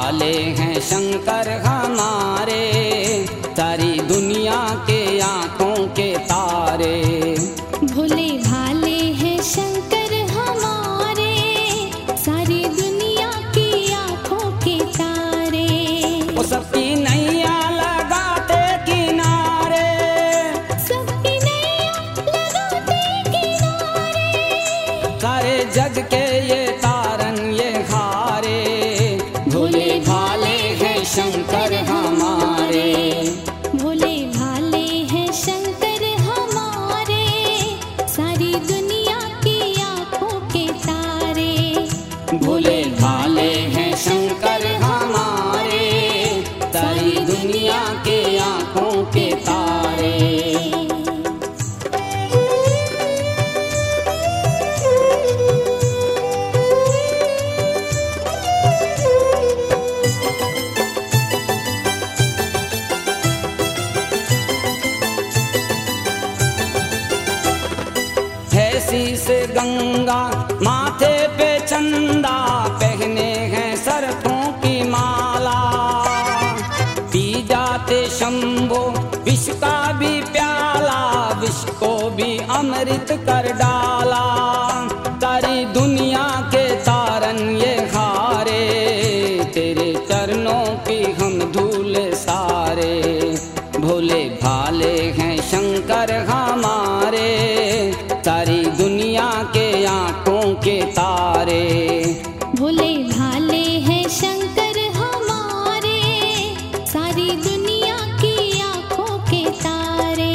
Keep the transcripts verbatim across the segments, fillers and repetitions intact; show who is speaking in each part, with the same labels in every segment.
Speaker 1: भाले हैं शंकर हमारे, सारी दुनिया के आँखों के तारे।
Speaker 2: भोले भाले हैं शंकर हमारे, सारी दुनिया की आँखों के तारे।
Speaker 1: वो सबकी नैया लगाते किनारे,
Speaker 2: सबकी नैया लगाते किनारे।
Speaker 1: सारे जग के ये तारन ये हारे। भोले भाले हैं शंकर हमारे,
Speaker 2: भोले भाले हैं शंकर हमारे, सारी दुनिया की आँखों के तारे।
Speaker 1: भोले भाले हैं शंकर हमारे, सारी दुनिया के आँखों के तारे। से गंगा माथे पे चंदा, पहने हैं सरफों की माला। पी जाते शंभो विष का भी प्याला, विष को भी अमृत कर डाला। सारी दुनिया के तारन ये हारे, तेरे चरणों की हम धूल सारे। भोले भाले हैं शंकर हमारे, सारी दुनिया के आँखों के तारे।
Speaker 2: भोले भाले हैं शंकर हमारे, सारी दुनिया की आँखों के तारे।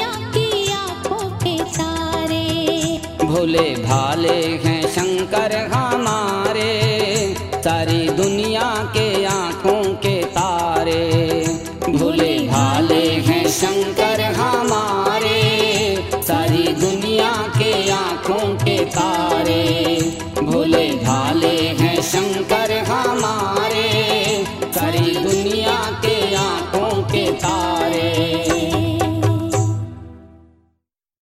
Speaker 1: भोले भाले हैं शंकर